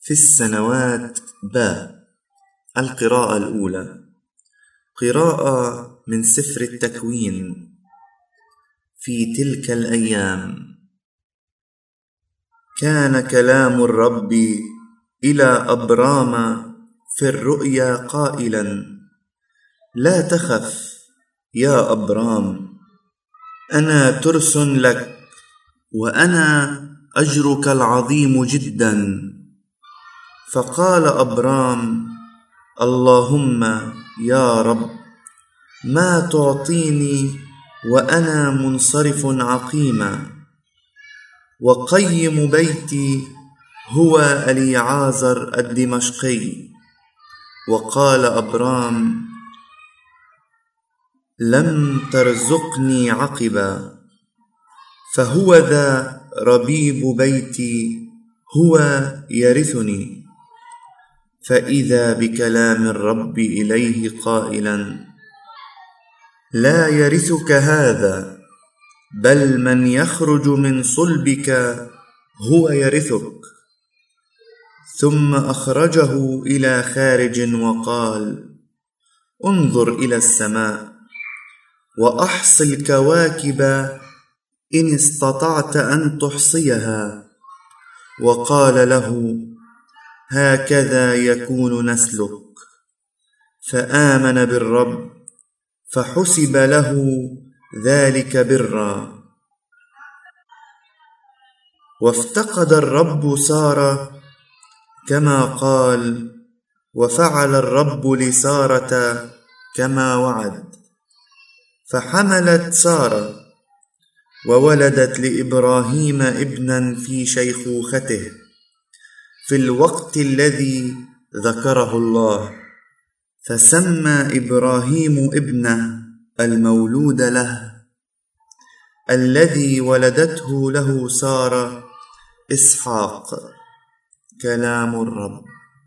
في السنوات باء. القراءة الأولى قراءة من سفر التكوين. في تلك الأيام كان كلام الرب إلى أبرام في الرؤيا قائلا: لا تخف يا أبرام، أنا ترس لك، وأنا أجرك العظيم جدا. فقال أبرام: اللهم يا رب، ما تعطيني وأنا منصرف عقيما، وقيم بيتي هو أليعازر الدمشقي. وقال أبرام: لم ترزقني عقبا، فهو ذا ربيب بيتي هو يرثني. فإذا بكلام الرب إليه قائلا: لا يرثك هذا، بل من يخرج من صلبك هو يرثك. ثم أخرجه إلى خارج وقال: انظر إلى السماء وأحص الكواكب إن استطعت أن تحصيها. وقال له: هكذا يكون نسلك. فآمن بالرب فحسب له ذلك برا. وافتقد الرب سارة كما قال، وفعل الرب لسارة كما وعد. فحملت سارة وولدت لإبراهيم ابنا في شيخوخته، في الوقت الذي ذكره الله. فسمى إبراهيم ابنه المولود له الذي ولدته له سارة إسحاق. كلام الرب.